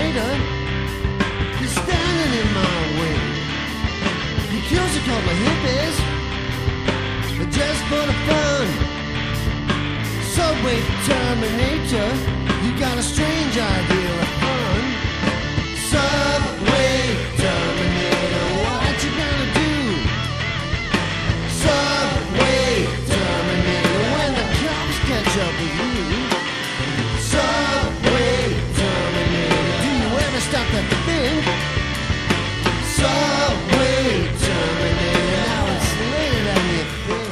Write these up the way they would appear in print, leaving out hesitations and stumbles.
Terminator. He's standing in my way. He kills a couple of hippies, but just for the fun. Subway Terminator, you got a strange idea of fun. Subway Terminator, what you gonna do? Subway Terminator, when the cops catch up with you. Subway Terminator, do you ever stop to think? Subway Terminator, now it's later than you think.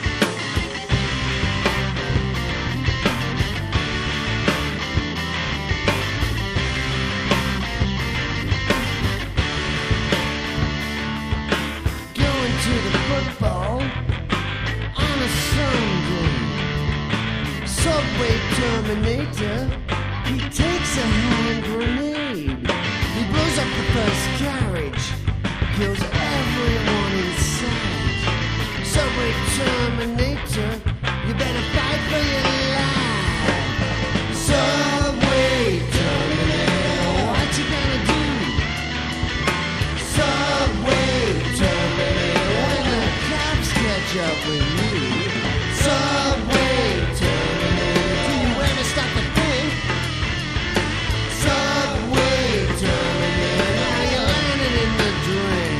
Going to the football on a Sunday. Subway Terminator, he takes a hand grenade. He blows up the first carriage, kills everyone inside. Subway Terminator, you better fight for your life. Subway Terminator, what you gonna do? Subway Terminator, when the cops catch up with you. Subway Terminator, do you ever stop to think? Subway Terminator, now you're landing in the drain.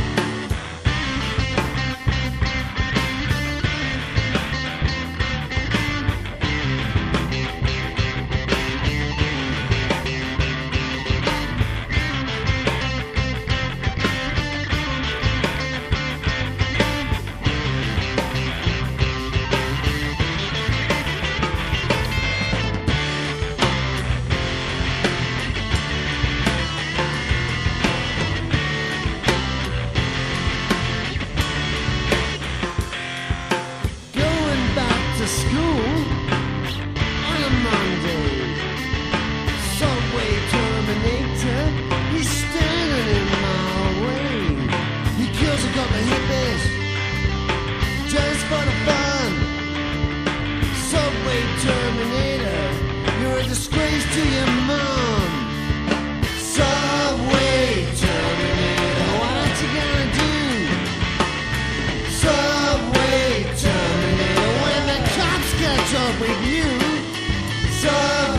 Going back to school on a Monday. Subway Terminator, he's standing in my way. He kills a couple of hippies just for the fun. Subway Terminator, you're a disgrace to your mom. Subway Terminator, what you gonna do? Subway Terminator, when the cops catch up with you. Subway